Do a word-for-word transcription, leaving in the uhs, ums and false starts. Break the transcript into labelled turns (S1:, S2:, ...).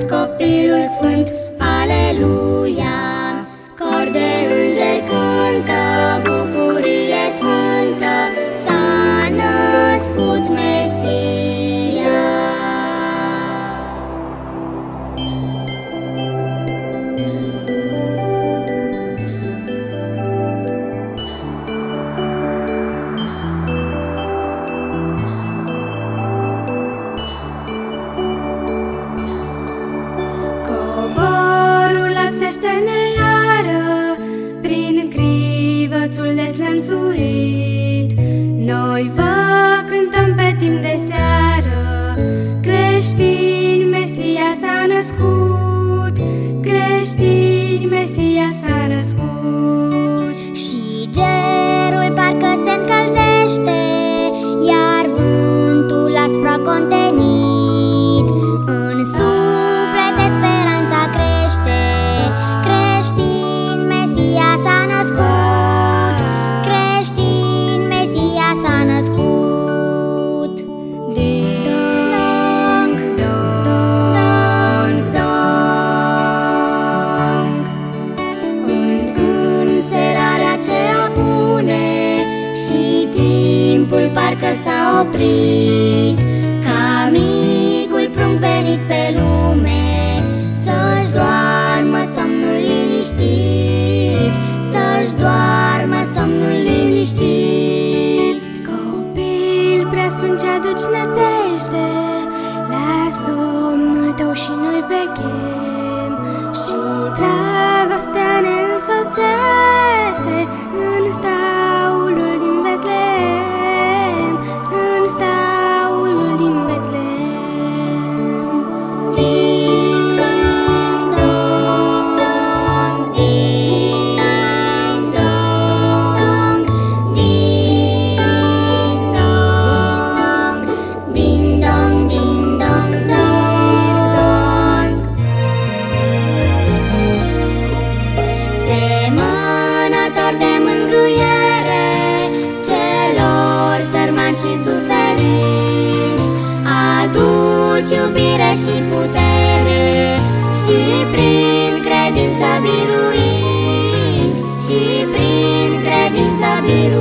S1: copilul sfânt, aleluia. Cor de îngeri cântă, bucurie sfântă, s-a născut Mesia.
S2: Lăpsește-ne iară prin crivățul deslănțuit. Noi vă cântăm pe timp de seară, creștini, Mesia s-a născut, creștini, Mesia s-a născut.
S1: Și gerul parcă se încălzește, iar vântul aspru a contenit. În suflete speranța crește, creștin, Mesia s-a născut, creștin, Mesia s-a născut.
S2: Ding dong, dong, dong.
S1: În înserarea ce apune și timpul parcă s-a oprit, ca micul prunc venit pe lume să-și doarmă somnul liniștit, să-și doarmă somnul liniștit.
S2: Copil preasfânt ce aduci nădejde, la somnul tău și noi veghem, și dragostea ne însoțește în staulul din Betlehem, în staulul din Betlehem.
S1: Ding dong, ding dong, ding dong, ding dong, ding dong, dong. Semănător de mângâiere celor sărmani și suferiți, aduci iubire și putere, și prin credință biruiți, și prin credință biruiți.